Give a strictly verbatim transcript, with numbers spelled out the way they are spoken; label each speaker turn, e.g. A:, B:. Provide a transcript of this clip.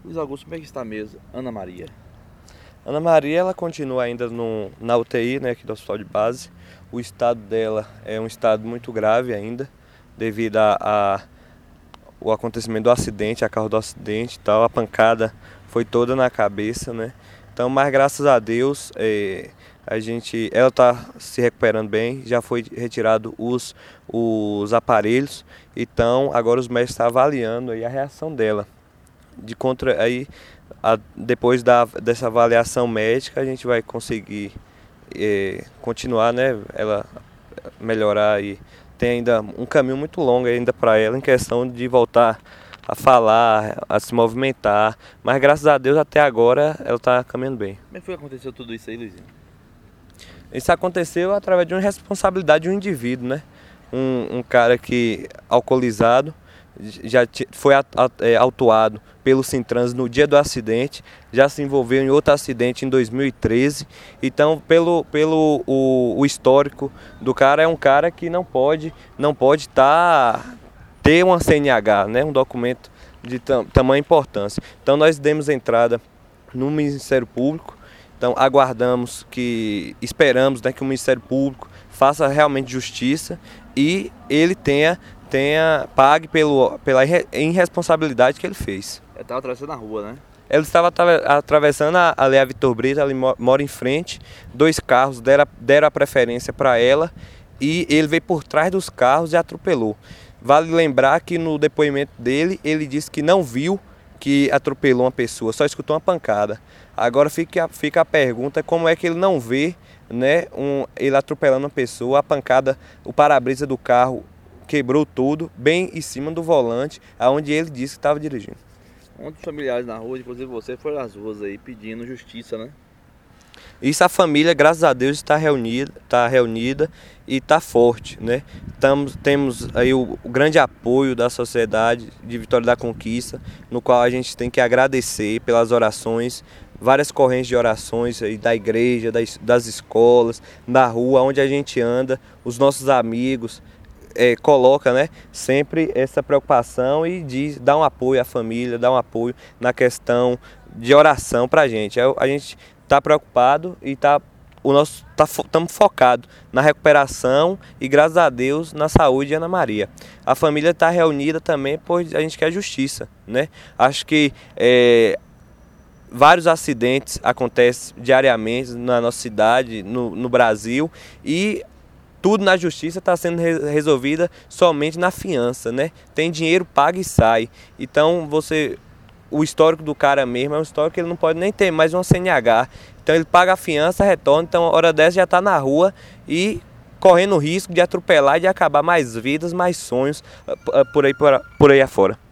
A: Luiz Augusto, como é que está mesmo? Ana Maria.
B: Ana Maria, ela continua ainda no, na U T I, né, aqui do Hospital de Base. O estado dela é um estado muito grave ainda, devido a, a o acontecimento do acidente, a causa do acidente e tal. A pancada foi toda na cabeça, né? Então, mas graças a Deus, é, a gente, ela está se recuperando bem. Já foi retirado os, os aparelhos. Então, agora os médicos estão avaliando aí a reação dela. De contra aí a, depois da, dessa avaliação médica a gente vai conseguir é, continuar, né, ela melhorar. E tem ainda um caminho muito longo ainda para ela em questão de voltar a falar, a se movimentar, mas graças a Deus até agora ela está caminhando bem.
A: Como é que foi que aconteceu tudo isso aí, Luizinho?
B: Isso aconteceu através de uma responsabilidade de um indivíduo, né? Um, um cara que alcoolizado já foi autuado pelo Sintrans no dia do acidente, já se envolveu em outro acidente em dois mil e treze. Então, pelo, pelo o, o histórico do cara, é um cara que não pode não pode tá, ter uma C N H, né, um documento de tam, tamanha importância. Então, nós demos entrada no Ministério Público. Então, aguardamos que, esperamos, né, que o Ministério Público faça realmente justiça e ele tenha tenha pague pelo, pela irresponsabilidade que ele fez.
A: Ele estava atravessando a rua, né?
B: Ele estava atravessando a, ali a Vitor Brito, ele mora em frente, dois carros deram, deram a preferência para ela e ele veio por trás dos carros e atropelou. Vale lembrar que no depoimento dele, ele disse que não viu que atropelou uma pessoa, só escutou uma pancada. Agora fica, fica a pergunta, como é que ele não vê, né, um, ele atropelando uma pessoa, a pancada, o para-brisa do carro quebrou tudo, bem em cima do volante, aonde ele disse que estava dirigindo.
A: Ontem os familiares na rua, inclusive você, foram às ruas aí pedindo justiça, né?
B: Isso, a família, graças a Deus, está reunida, está reunida e está forte, né? Tamos, temos aí o, o grande apoio da sociedade de Vitória da Conquista, no qual a gente tem que agradecer pelas orações, várias correntes de orações aí da igreja, das, das escolas, na rua, onde a gente anda, os nossos amigos. É, coloca, né, sempre essa preocupação e diz, dá um apoio à família, dá um apoio na questão de oração para a gente. A, a gente está preocupado e tá, o nosso estamos tá, focados na recuperação e, graças a Deus, na saúde de Ana Maria. A família está reunida também, pois a gente quer justiça, né? Acho que é, vários acidentes acontecem diariamente na nossa cidade, no, no Brasil, e tudo na justiça está sendo resolvida somente na fiança, né? Tem dinheiro, paga e sai. Então, você, o histórico do cara mesmo é um histórico que ele não pode nem ter mais uma C N H. Então, ele paga a fiança, retorna. Então, hora dessa já está na rua e correndo o risco de atropelar e de acabar mais vidas, mais sonhos por aí, por, por aí afora.